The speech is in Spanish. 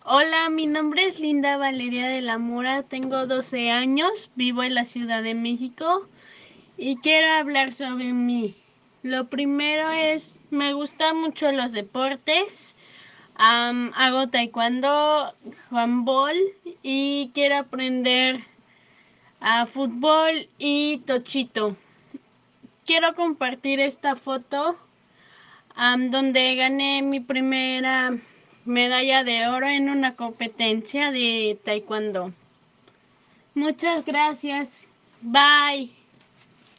Hola, mi nombre es Linda Valeria de la Mora, tengo 12 años, vivo en la Ciudad de México y quiero hablar sobre mí. Lo primero es, me gustan mucho los deportes, hago taekwondo, handball y quiero aprender a fútbol y tochito. Quiero compartir esta foto donde gané mi primera medalla de oro en una competencia de taekwondo. Muchas gracias. Bye.